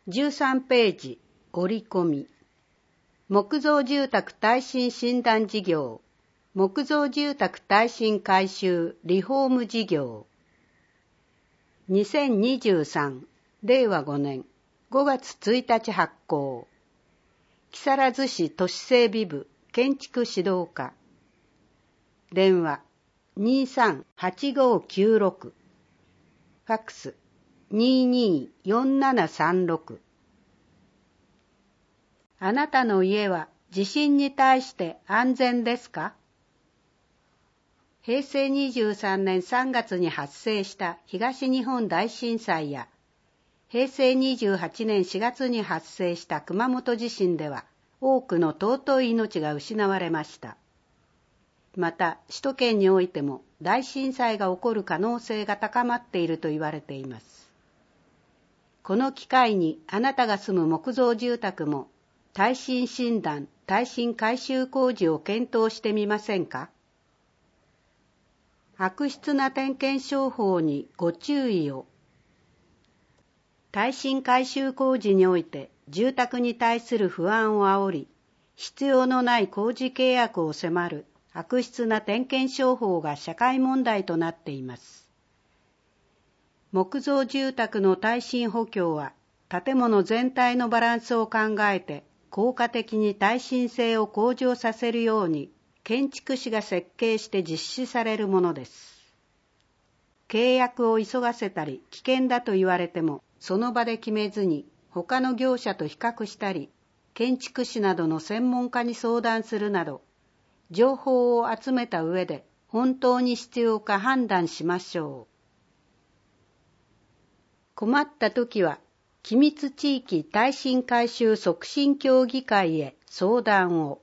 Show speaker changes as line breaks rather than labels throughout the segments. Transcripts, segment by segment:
13ページ、折り込み。木造住宅耐震診断事業、木造住宅耐震改修リフォーム事業。2023令和5年5月1日発行。木更津市都市整備部建築指導課。電話238596。ファックス224736。あなたの家は地震に対して安全ですか？平成23年3月に発生した東日本大震災や平成28年4月に発生した熊本地震では多くの尊い命が失われました。また首都圏においても大震災が起こる可能性が高まっていると言われています。この機会にあなたが住む木造住宅も耐震診断、耐震改修工事を検討してみませんか？悪質な点検商法にご注意を。耐震改修工事において住宅に対する不安を煽り、必要のない工事契約を迫る悪質な点検商法が社会問題となっています。木造住宅の耐震補強は建物全体のバランスを考えて効果的に耐震性を向上させるように建築士が設計して実施されるものです。契約を急がせたり危険だと言われてもその場で決めずに他の業者と比較したり建築士などの専門家に相談するなど情報を集めた上で本当に必要か判断しましょう。困ったときは機密地域耐震改修促進協議会へ相談を。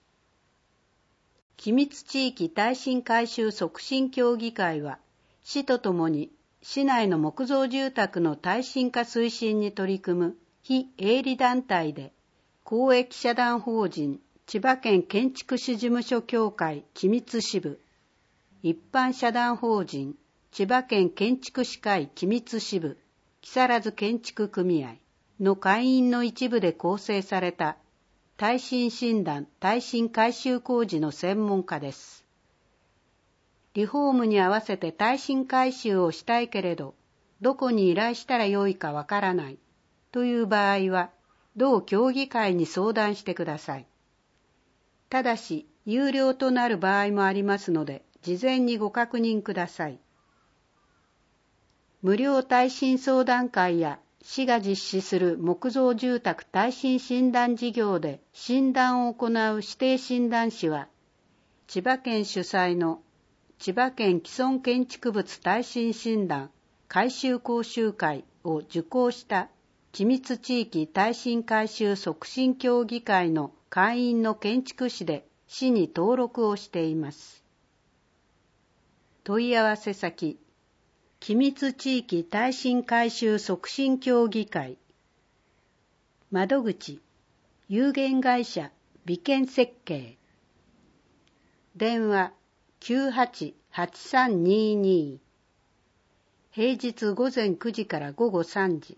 機密地域耐震改修促進協議会は、市とともに市内の木造住宅の耐震化推進に取り組む非営利団体で、公益社団法人千葉県建築士事務所協会機密支部、一般社団法人千葉県建築士会機密支部、木更津建築組合の会員の一部で構成された耐震診断・耐震改修工事の専門家です。リフォームに合わせて耐震改修をしたいけれど、どこに依頼したらよいかわからないという場合は、同協議会に相談してください。ただし、有料となる場合もありますので、事前にご確認ください。無料耐震相談会や市が実施する木造住宅耐震診断事業で診断を行う指定診断士は、千葉県主催の千葉県既存建築物耐震診断改修講習会を受講した機密地域耐震改修促進協議会の会員の建築士で市に登録をしています。問い合わせ先機密地域耐震改修促進協議会。窓口、有限会社美建設計。電話988322。平日午前9時から午後3時。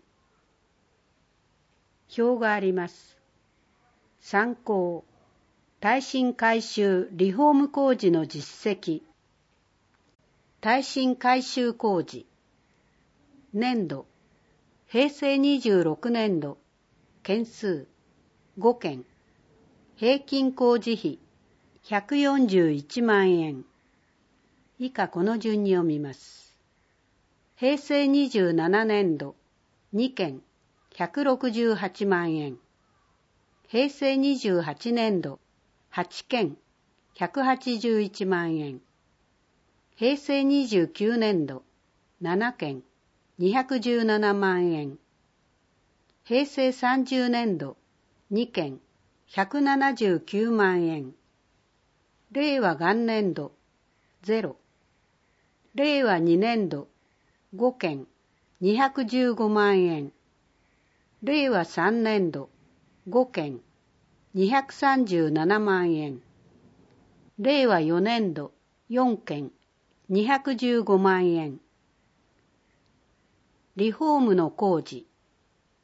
表があります。参考、耐震改修リフォーム工事の実績。耐震改修工事。年度、平成26年度、件数、5件。平均工事費、141万円。以下この順に読みます。平成27年度、2件、168万円。平成28年度、8件、181万円。平成29年度、7件、217万円。平成30年度、2件、179万円。令和元年度、0。令和2年度、5件、215万円。令和3年度、5件、237万円。令和4年度、4件、215万円。リフォームの工事。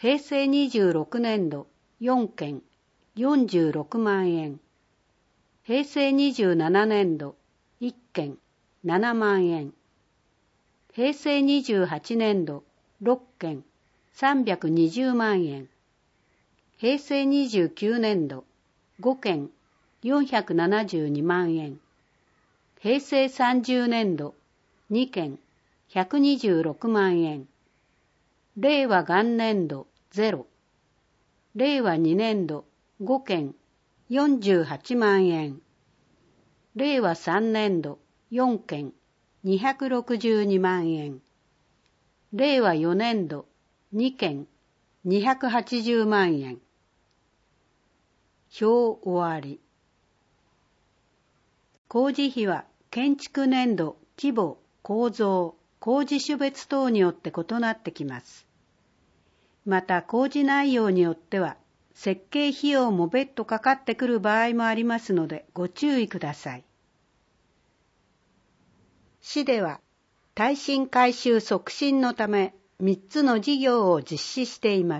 平成26年度4件46万円。平成27年度1件7万円。平成28年度6件320万円。平成29年度5件472万円。平成30年度2件126万円。令和元年度0。令和2年度5件48万円。令和3年度4件262万円。令和4年度2件280万円。表終わり。工事費は建築年度、規模、構造、工事種別等によって異なってきます。また工事内容によっては設計費用も別途かかってくる場合もありますのでご注意ください。市では耐震改修促進のため3つの事業を実施しています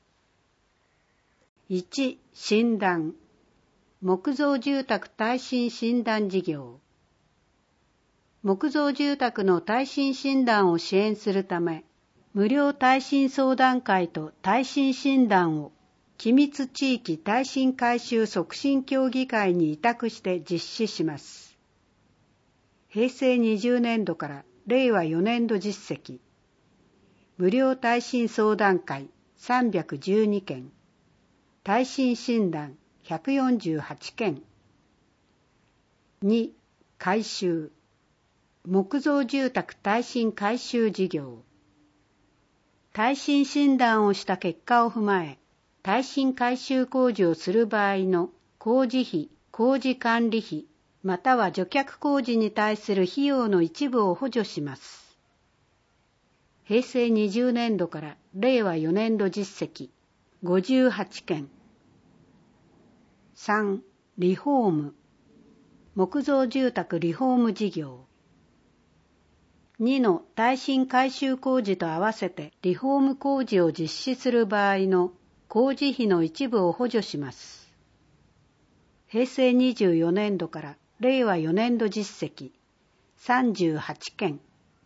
。1、診断。木造住宅耐震診断事業。木造住宅の耐震診断を支援するため、無料耐震相談会と耐震診断を君津地域耐震改修促進協議会に委託して実施します。平成20年度から令和4年度実績。無料耐震相談会312件。耐震診断148件。2、改修。木造住宅耐震改修事業。耐震診断をした結果を踏まえ、耐震改修工事をする場合の工事費、工事管理費、または除却工事に対する費用の一部を補助します。平成20年度から令和4年度実績58件。3、リフォーム。木造住宅リフォーム事業。2の耐震改修工事と合わせてリフォーム工事を実施する場合の工事費の一部を補助します。平成24年度から令和4年度実績38件。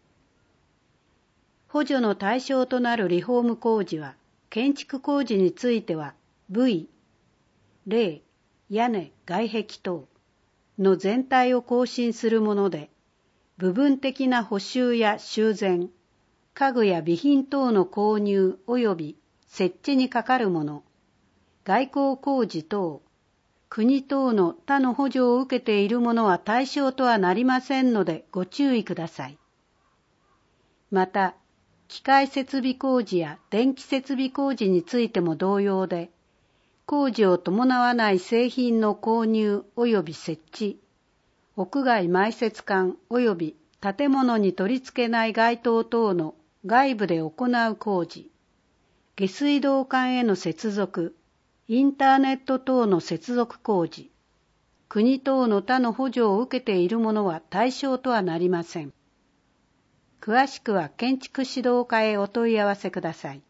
補助の対象となるリフォーム工事は、建築工事については V、例、屋根、外壁等の全体を更新するもので、部分的な補修や修繕、家具や備品等の購入及び設置にかかるもの、外構工事等、国等の他の補助を受けているものは対象とはなりませんのでご注意ください。また、機械設備工事や電気設備工事についても同様で、工事を伴わない製品の購入及び設置、屋外埋設管及び建物に取り付けない街灯等の外部で行う工事、下水道管への接続、インターネット等の接続工事、国等の他の補助を受けているものは対象とはなりません。詳しくは建築指導課へお問い合わせください。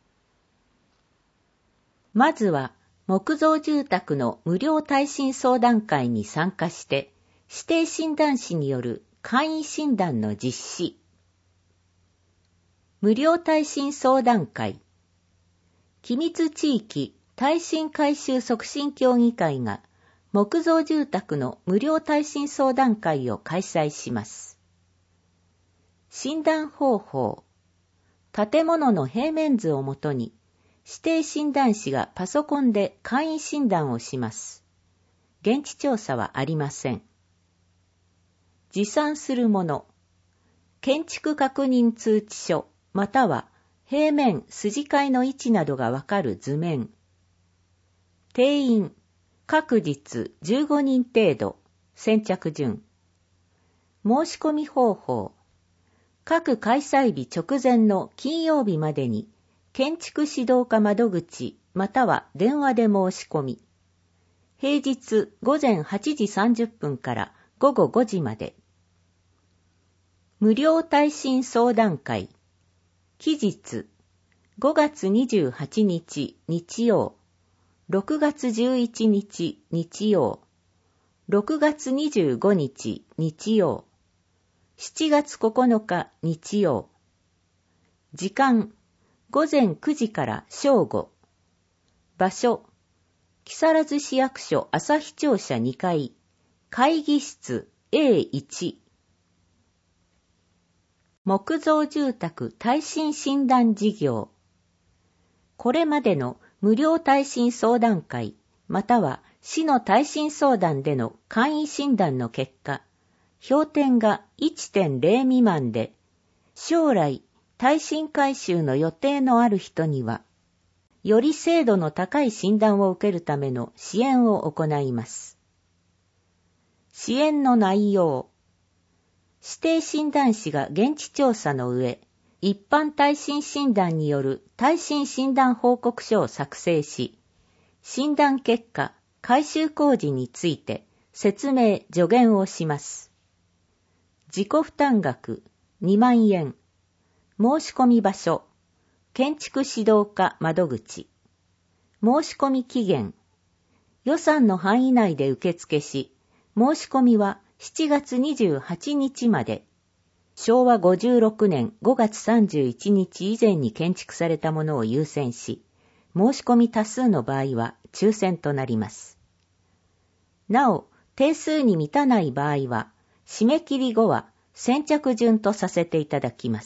まずは木造住宅の無料耐震相談会に参加して、指定診断士による簡易診断の実施。無料耐震相談会。君津地域耐震改修促進協議会が木造住宅の無料耐震相談会を開催します。診断方法。建物の平面図をもとに、指定診断士がパソコンで簡易診断をします。現地調査はありません。持参するもの。建築確認通知書、または平面、筋交の位置などがわかる図面。定員、各日15人程度、先着順。申し込み方法。各開催日直前の金曜日までに、建築指導課窓口、または電話で申し込み。平日午前8時30分から午後5時まで。無料耐震相談会。期日。 5月28日日曜、6月11日日曜、6月25日日曜、7月9日日曜。時間、午前9時から正午。場所、木更津市役所旭庁舎2階、会議室 A1。木造住宅耐震診断事業。これまでの無料耐震相談会、または市の耐震相談での簡易診断の結果、評点が 1.0 未満で、将来耐震改修の予定のある人には、より精度の高い診断を受けるための支援を行います。支援の内容。指定診断士が現地調査の上、一般耐震診断による耐震診断報告書を作成し、診断結果、改修工事について説明・助言をします。自己負担額2万円。申し込み場所、建築指導課窓口。申し込み期限。予算の範囲内で受付し、申し込みは7月28日まで。昭和56年5月31日以前に建築されたものを優先し、申し込み多数の場合は抽選となります。なお、定数に満たない場合は、締め切り後は先着順とさせていただきます。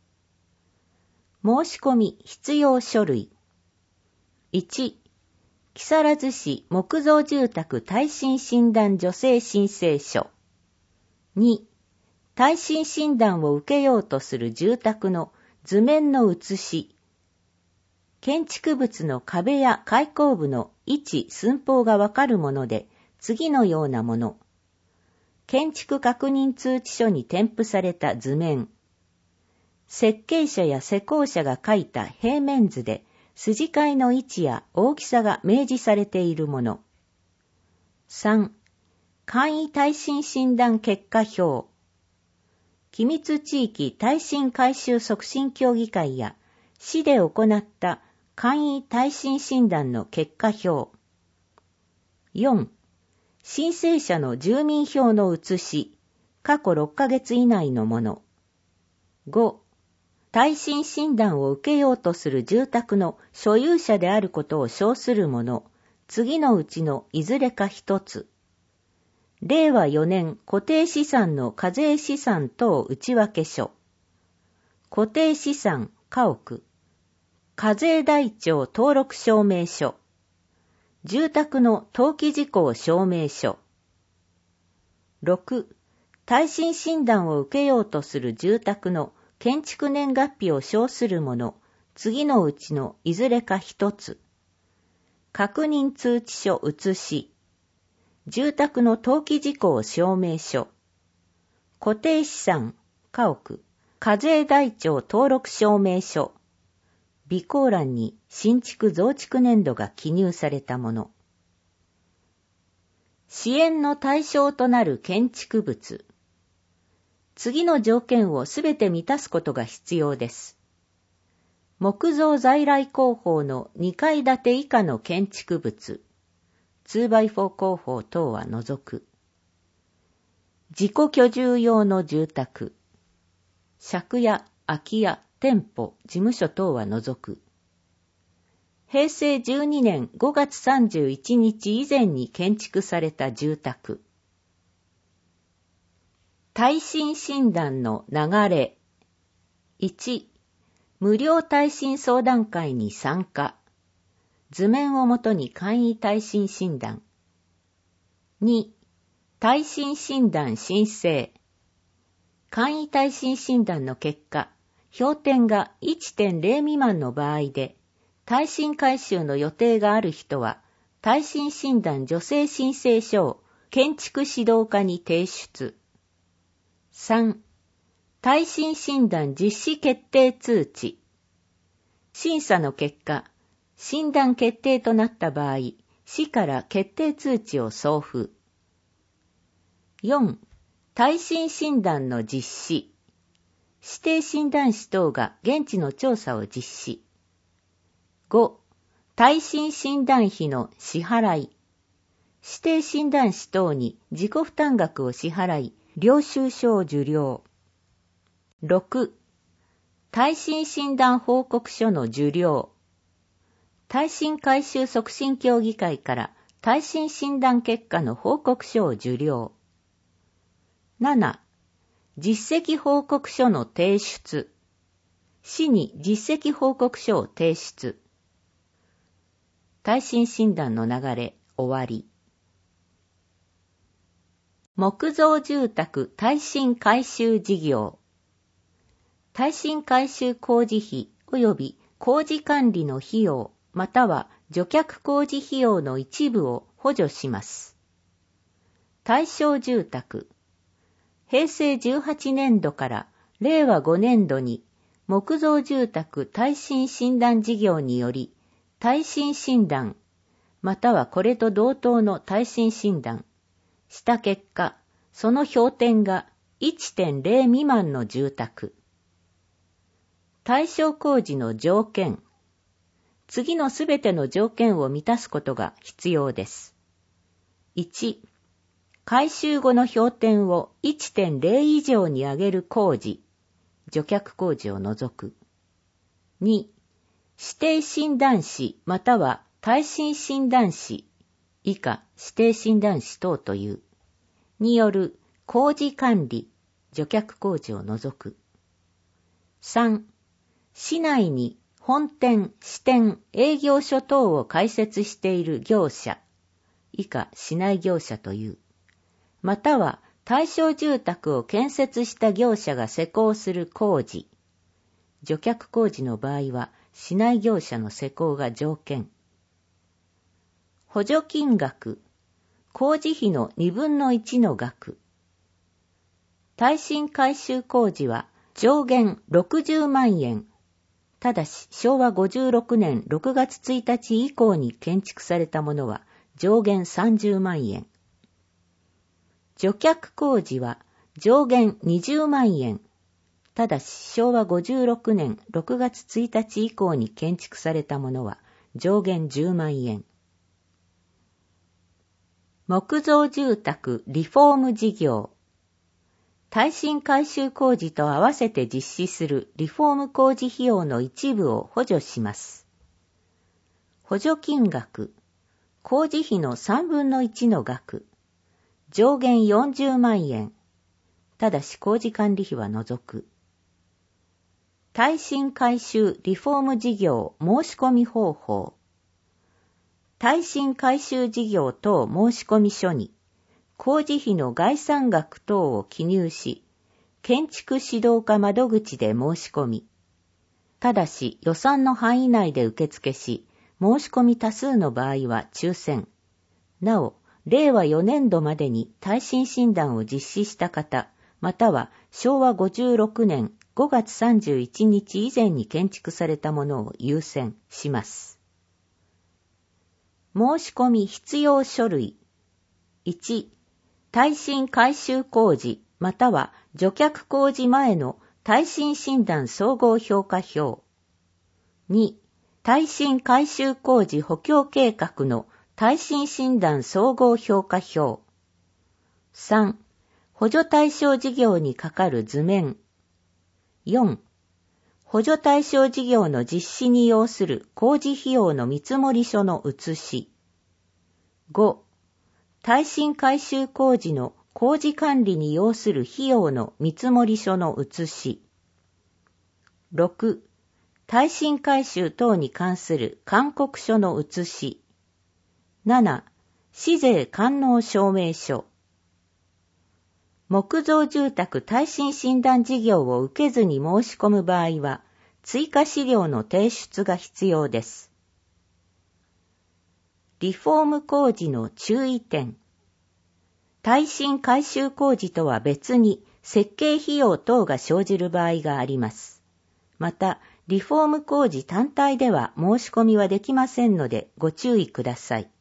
申し込み必要書類。1、木更津市木造住宅耐震診断助成申請書。2、耐震診断を受けようとする住宅の図面の写し。建築物の壁や開口部の位置・寸法がわかるもので、次のようなもの。建築確認通知書に添付された図面。設計者や施工者が描いた平面図で、筋交いの位置や大きさが明示されているもの。3、簡易耐震診断結果表。機密地域耐震改修促進協議会や市で行った簡易耐震診断の結果表。4、申請者の住民票の写し、過去6ヶ月以内のもの。5、耐震診断を受けようとする住宅の所有者であることを証するもの、次のうちのいずれか一つ。令和4年固定資産の課税資産等内訳書。固定資産家屋。課税台帳登録証明書。住宅の登記事項証明書。6、耐震診断を受けようとする住宅の建築年月日を証するもの、次のうちのいずれか一つ。確認通知書写し。住宅の登記事項証明書。固定資産、家屋、課税台帳登録証明書。備考欄に新築増築年度が記入されたもの。支援の対象となる建築物。次の条件をすべて満たすことが必要です。木造在来工法の2階建て以下の建築物。2x4 工法等は除く。自己居住用の住宅。借家、空き家、店舗、事務所等は除く。平成12年5月31日以前に建築された住宅。耐震診断の流れ。1、無料耐震相談会に参加。図面をもとに簡易耐震診断。2、耐震診断申請。簡易耐震診断の結果、評点が 1.0 未満の場合で、耐震改修の予定がある人は、耐震診断助成申請書を建築指導課に提出。3、耐震診断実施決定通知。審査の結果、診断決定となった場合、市から決定通知を送付。4、耐震診断の実施。指定診断士等が現地の調査を実施。 5、耐震診断費の支払い。指定診断士等に自己負担額を支払い、領収書を受領。6、耐震診断報告書の受領。耐震改修促進協議会から耐震診断結果の報告書を受領。7、実績報告書の提出。市に実績報告書を提出。耐震診断の流れ、終わり。木造住宅耐震改修事業。耐震改修工事費及び工事管理の費用または除却工事費用の一部を補助します。対象住宅。平成18年度から令和5年度に木造住宅耐震診断事業により耐震診断またはこれと同等の耐震診断した結果、その評点が 1.0 未満の住宅。対象工事の条件。次のすべての条件を満たすことが必要です。1、改修後の評点を 1.0 以上に上げる工事、除却工事を除く。2、指定診断士または耐震診断士、以下指定診断士等という、による工事管理、除却工事を除く。3、市内に本店、支店、営業所等を開設している業者、以下市内業者という、または対象住宅を建設した業者が施工する工事、除却工事の場合は市内業者の施工が条件。補助金額、工事費の2分の1の額。耐震改修工事は上限60万円。ただし昭和56年6月1日以降に建築されたものは上限30万円。除却工事は上限20万円。ただし昭和56年6月1日以降に建築されたものは上限10万円。木造住宅リフォーム事業。耐震改修工事と合わせて実施するリフォーム工事費用の一部を補助します。補助金額、工事費の3分の1の額、上限40万円。ただし工事管理費は除く。耐震改修リフォーム事業申込方法。耐震改修事業等申込書に、工事費の概算額等を記入し、建築指導課窓口で申し込み、ただし予算の範囲内で受付し、申し込み多数の場合は抽選。なお、令和4年度までに耐震診断を実施した方、または昭和56年5月31日以前に建築されたものを優先します。申し込み必要書類。1、耐震改修工事または除却工事前の耐震診断総合評価表。2、耐震改修工事補強計画の耐震診断総合評価表。3、補助対象事業にかかる図面。4、補助対象事業の実施に要する工事費用の見積書の写し。5、耐震改修工事の工事管理に要する費用の見積書の写し。6、耐震改修等に関する勧告書の写し。7、市税完納証明書。木造住宅耐震診断事業を受けずに申し込む場合は、追加資料の提出が必要です。リフォーム工事の注意点。耐震改修工事とは別に設計費用等が生じる場合があります。また、リフォーム工事単体では申し込みはできませんのでご注意ください。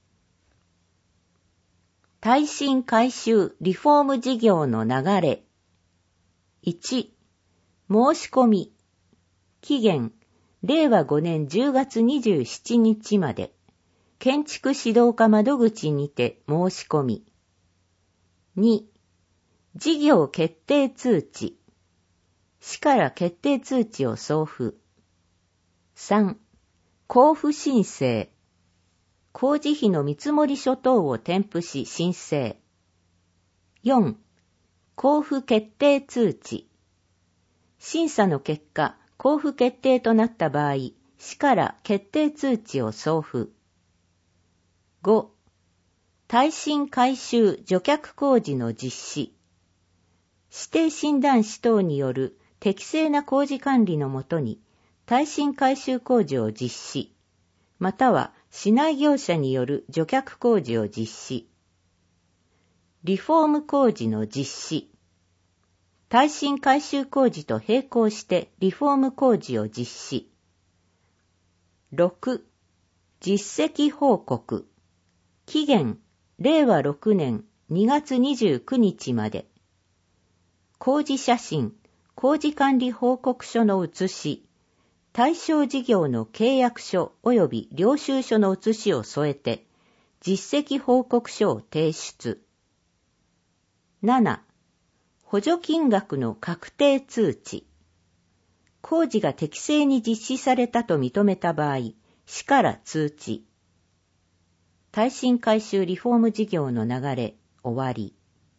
耐震改修リフォーム事業の流れ。1、申し込み。期限、 令和5年10月27日まで、建築指導課窓口にて申し込み。2、事業決定通知。市から決定通知を送付。3、交付申請。工事費の見積書等を添付し申請。4、交付決定通知。審査の結果、交付決定となった場合、市から決定通知を送付。5、耐震改修除却工事の実施。指定診断士等による適正な工事管理のもとに、耐震改修工事を実施、または市内業者による除却工事を実施。リフォーム工事の実施。耐震改修工事と並行してリフォーム工事を実施。6、実績報告。期限、令和6年2月29日まで。工事写真、工事管理報告書の写し、対象事業の契約書及び領収書の写しを添えて、実績報告書を提出。7、補助金額の確定通知。工事が適正に実施されたと認めた場合、市から通知。耐震改修リフォーム事業の流れ、終わり。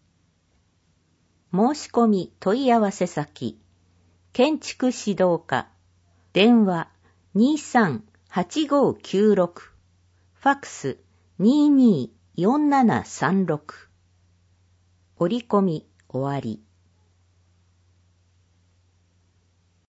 申し込み問い合わせ先、建築指導課、電話 23-8596、ファックス 22-4736。折り込み終わり。